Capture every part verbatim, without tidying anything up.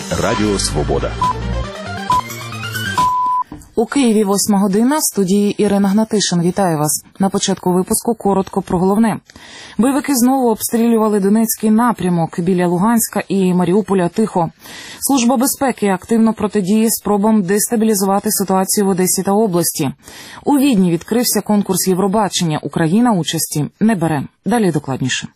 Радіо Свобода. У Києві восьма година, в студії Ірина Гнатишин. Вітаю вас. На початку випуску коротко про головне. Бойовики знову обстрілювали Донецький напрямок біля Луганська і Маріуполя тихо. Служба безпеки активно протидіє спробам дестабілізувати ситуацію в Одесі та області. У Відні відкрився конкурс Євробачення. Україна участі не бере. Далі докладніше.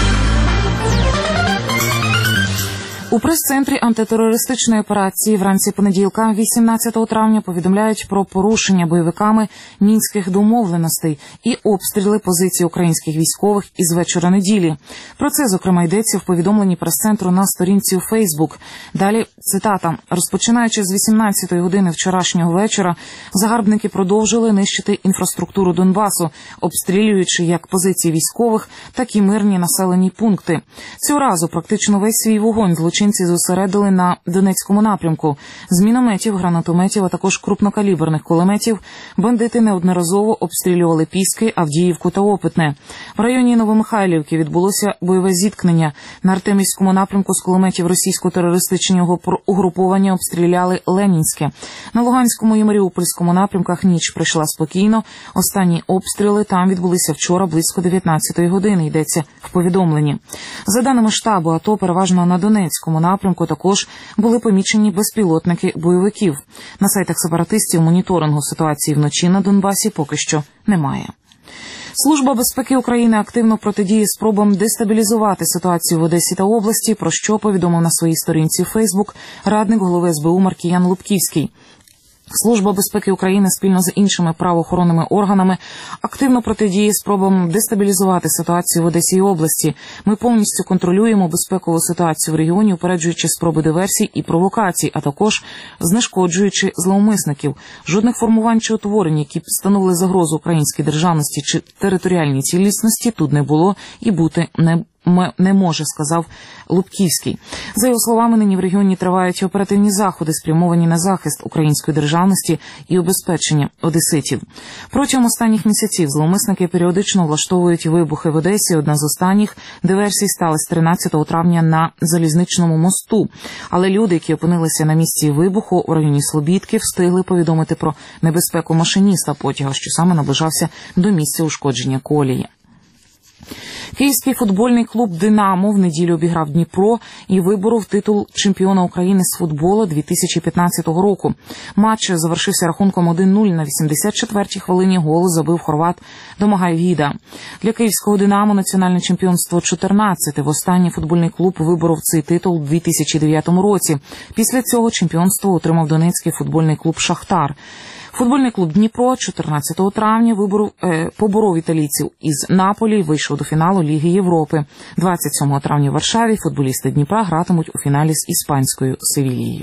У прес-центрі антитерористичної операції вранці понеділка, вісімнадцятого травня, повідомляють про порушення бойовиками мінських домовленостей і обстріли позицій українських військових із вечора неділі. Про це, зокрема, йдеться в повідомленні прес-центру на сторінці у Фейсбук. Далі цитата. «Розпочинаючи з вісімнадцятої години вчорашнього вечора, загарбники продовжили нищити інфраструктуру Донбасу, обстрілюючи як позиції військових, так і мирні населені пункти. Цього разу практично весь свій вогонь злочинці Злочинці зосередили на Донецькому напрямку. З мінометів, гранатометів, а також крупнокаліберних кулеметів бандити неодноразово обстрілювали Піски, Авдіївку та Опитне. В районі Новомихайлівки відбулося бойове зіткнення. На Артемівському напрямку з кулеметів російсько-терористичного угруповання обстріляли Ленінське. На Луганському і Маріупольському напрямках ніч пройшла спокійно. Останні обстріли там відбулися вчора близько дев'ятнадцятої години, йдеться в повідомленні. За даними штабу АТО, переважно на Донецькому напрямку також були помічені безпілотники бойовиків. На сайтах сепаратистів моніторингу ситуації вночі на Донбасі поки що немає. Служба безпеки України активно протидіє спробам дестабілізувати ситуацію в Одесі та області, про що повідомив на своїй сторінці у Фейсбук радник голови ес бе у Маркіян Лубківський. Служба безпеки України спільно з іншими правоохоронними органами активно протидіє спробам дестабілізувати ситуацію в Одесі і області. Ми повністю контролюємо безпекову ситуацію в регіоні, упереджуючи спроби диверсій і провокацій, а також знешкоджуючи зловмисників. Жодних формувань чи утворень, які б становили загрозу українській державності чи територіальній цілісності, тут не було і бути не не може, сказав Лубківський. За його словами, нині в регіоні тривають оперативні заходи, спрямовані на захист української державності і убезпечення одеситів. Протягом останніх місяців зловмисники періодично влаштовують вибухи в Одесі. Одна з останніх диверсій сталася тринадцятого травня на залізничному мосту. Але люди, які опинилися на місці вибуху у районі Слобідки, встигли повідомити про небезпеку машиніста потяга, що саме наближався до місця ушкодження колії. Київський футбольний клуб «Динамо» в неділю обіграв Дніпро і виборов титул чемпіона України з футболу дві тисячі п'ятнадцятого року. Матч завершився рахунком один нуль. На вісімдесят четвертій хвилині гол забив хорват Домагай Віда. Для київського «Динамо» національне чемпіонство чотирнадцяте. Востаннє футбольний клуб виборов цей титул у дві тисячі дев'ятому році. Після цього чемпіонство отримав донецький футбольний клуб «Шахтар». Футбольний клуб «Дніпро» чотирнадцятого травня виборов, е, поборов італійців із Наполі і вийшов до фіналу Ліги Європи. двадцять сьомого травня в Варшаві футболісти Дніпра гратимуть у фіналі з іспанською Севільєю.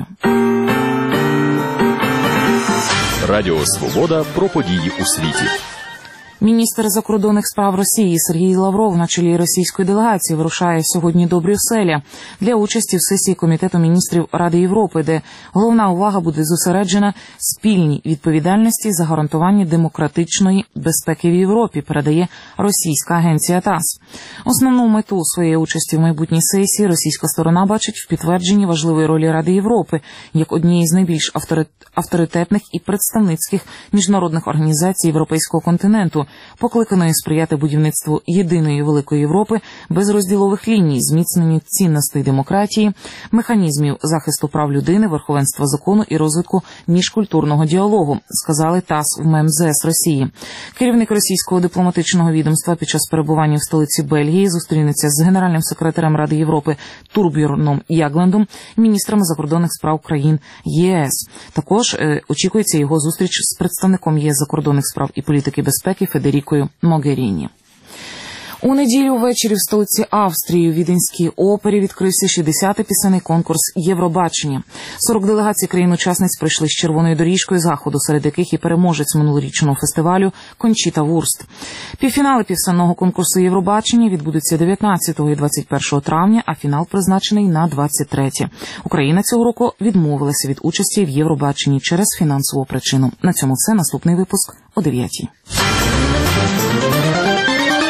Радіо Свобода про події у світі. Міністр закордонних справ Росії Сергій Лавров на чолі російської делегації вирушає сьогодні до Брюсселя для участі в сесії Комітету міністрів Ради Європи, де головна увага буде зосереджена спільній відповідальності за гарантування демократичної безпеки в Європі, передає російська агенція ТАСС. Основну мету своєї участі в майбутній сесії російська сторона бачить в підтвердженні важливої ролі Ради Європи як однієї з найбільш авторитетних і представницьких міжнародних організацій європейського континенту, покликаної сприяти будівництву єдиної великої Європи без розділових ліній, зміцненню цінностей демократії, механізмів захисту прав людини, верховенства закону і розвитку міжкультурного діалогу, сказали ТАСС в МЗС Росії. Керівник російського дипломатичного відомства під час перебування в столиці Бельгії зустрінеться з генеральним секретарем Ради Європи Турбьорном Ягландом, міністрами закордонних справ країн ЄС. Також е, очікується його зустріч з представником ЄС закордонних справ і політики безпеки Федерікою Могеріні. У неділю ввечері в столиці Австрії у Віденській опері відкрився шістдесятий пісенний конкурс Євробачення. сорок делегацій країн-учасниць прийшли з червоною доріжкою заходу, серед яких і переможець минулорічного фестивалю Кончіта Вурст. Півфінали пісенного конкурсу Євробачення відбудуться дев'ятнадцятого і двадцять першого травня, а фінал призначений на двадцять третє. Україна цього року відмовилася від участі в Євробаченні через фінансову причину. На цьому все. Наступний випуск о дев'ятій.